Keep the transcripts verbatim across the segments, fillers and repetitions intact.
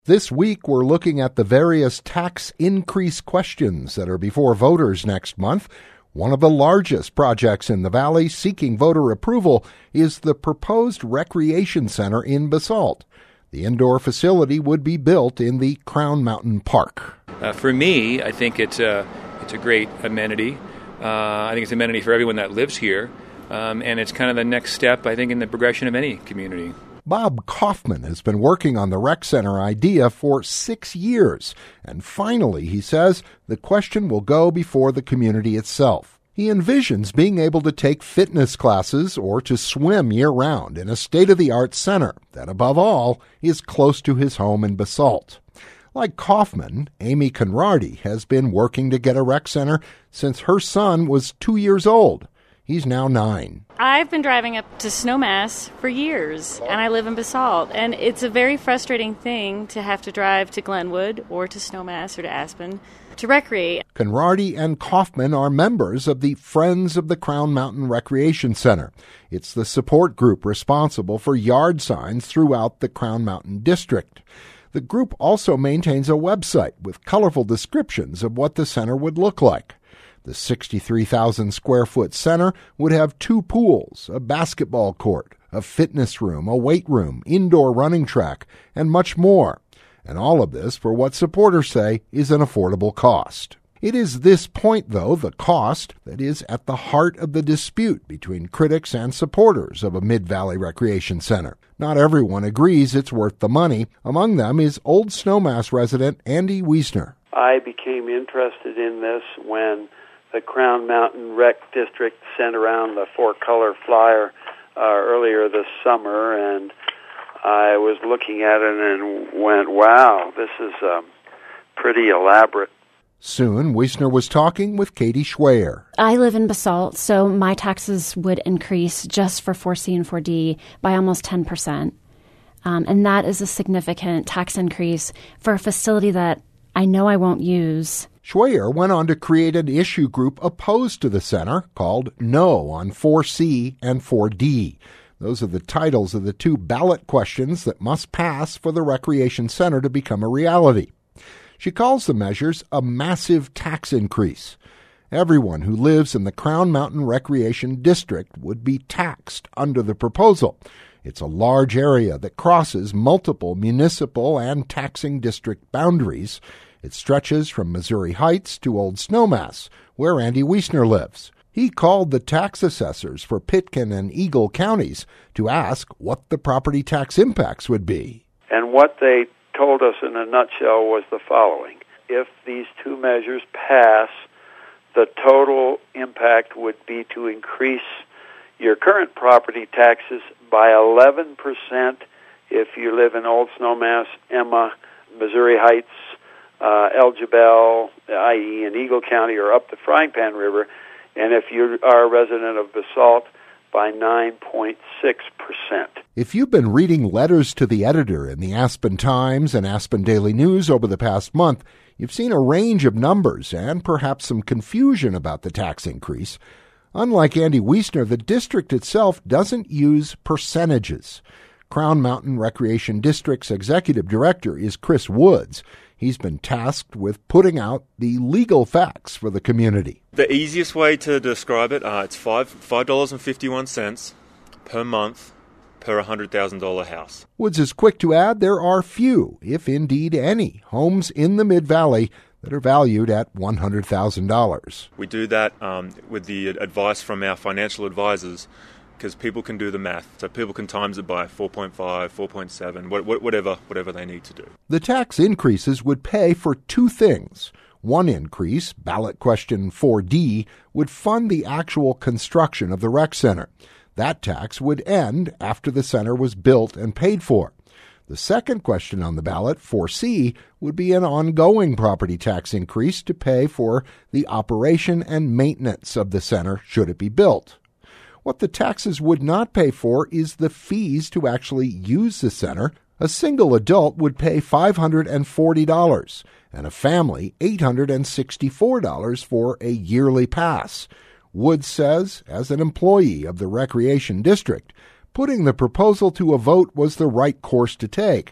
This week, we're looking at the various tax increase questions that are before voters next month. One of the largest projects in the Valley seeking voter approval is the proposed recreation center in Basalt. The indoor facility would be built in the Crown Mountain Park. Uh, for me, I think it's a, it's a great amenity. Uh, I think it's an amenity for everyone that lives here. Um, and it's kind of the next step, I think, in the progression of any community. Bob Kaufman has been working on the rec center idea for six years. And finally, he says, the question will go before the community itself. He envisions being able to take fitness classes or to swim year-round in a state-of-the-art center that, above all, is close to his home in Basalt. Like Kaufman, Amy Conradi has been working to get a rec center since her son was two years old. He's now nine. I've been driving up to Snowmass for years, and I live in Basalt. And it's a very frustrating thing to have to drive to Glenwood or to Snowmass or to Aspen to recreate. Conradi and Kaufman are members of the Friends of the Crown Mountain Recreation Center. It's the support group responsible for yard signs throughout the Crown Mountain District. The group also maintains a website with colorful descriptions of what the center would look like. The sixty-three thousand square foot center would have two pools, a basketball court, a fitness room, a weight room, indoor running track, and much more. And all of this for what supporters say is an affordable cost. It is this point, though, the cost, that is at the heart of the dispute between critics and supporters of a Mid-Valley Recreation Center. Not everyone agrees it's worth the money. Among them is Old Snowmass resident Andy Wiesner. I became interested in this when the Crown Mountain Rec District sent around the four-color flyer uh, earlier this summer, and I was looking at it and went, wow, this is um, pretty elaborate. Soon, Wiesner was talking with Katie Schweyer. I live in Basalt, so my taxes would increase just for four C and four D by almost ten percent. Um, and that is a significant tax increase for a facility that I know I won't use. Schweyer went on to create an issue group opposed to the center called No on four C and four D. Those are the titles of the two ballot questions that must pass for the recreation center to become a reality. She calls the measures a massive tax increase. Everyone who lives in the Crown Mountain Recreation District would be taxed under the proposal. It's a large area that crosses multiple municipal and taxing district boundaries. It stretches from Missouri Heights to Old Snowmass, where Andy Wiesner lives. He called the tax assessors for Pitkin and Eagle counties to ask what the property tax impacts would be. And what they told us in a nutshell was the following. If these two measures pass, the total impact would be to increase your current property taxes by eleven percent if you live in Old Snowmass, Emma, Missouri Heights, uh, El Jebel, that is in Eagle County, or up the Frying Pan River, and if you are a resident of Basalt, by nine point six percent. If you've been reading letters to the editor in the Aspen Times and Aspen Daily News over the past month, you've seen a range of numbers and perhaps some confusion about the tax increase. Unlike Andy Wiesner, the district itself doesn't use percentages. Crown Mountain Recreation District's executive director is Chris Woods. He's been tasked with putting out the legal facts for the community. The easiest way to describe it, uh, it's five five dollars and fifty one cents per month per one hundred thousand dollar house. Woods is quick to add there are few, if indeed any, homes in the Mid-Valley that are valued at one hundred thousand dollars. We do that um, with the advice from our financial advisors, because people can do the math. So people can times it by four point five, four point seven, whatever, whatever they need to do. The tax increases would pay for two things. One increase, ballot question four D, would fund the actual construction of the rec center. That tax would end after the center was built and paid for. The second question on the ballot, four C, would be an ongoing property tax increase to pay for the operation and maintenance of the center should it be built. What the taxes would not pay for is the fees to actually use the center. A single adult would pay five hundred forty dollars and a family eight hundred sixty-four dollars for a yearly pass. Woods says, as an employee of the Recreation District, putting the proposal to a vote was the right course to take.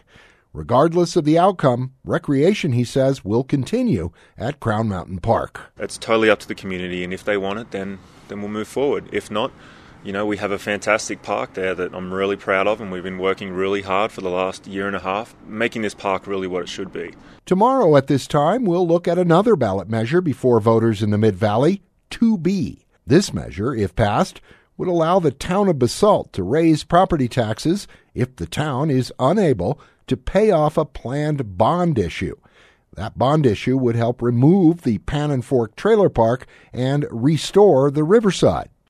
Regardless of the outcome, recreation, he says, will continue at Crown Mountain Park. It's totally up to the community, and if they want it, then, then we'll move forward. If not, you know, we have a fantastic park there that I'm really proud of, and we've been working really hard for the last year and a half, making this park really what it should be. Tomorrow at this time, we'll look at another ballot measure before voters in the Mid-Valley, two B. This measure, if passed, would allow the town of Basalt to raise property taxes if the town is unable to pay off a planned bond issue. That bond issue would help remove the Pan and Fork Trailer Park and restore the Riverside.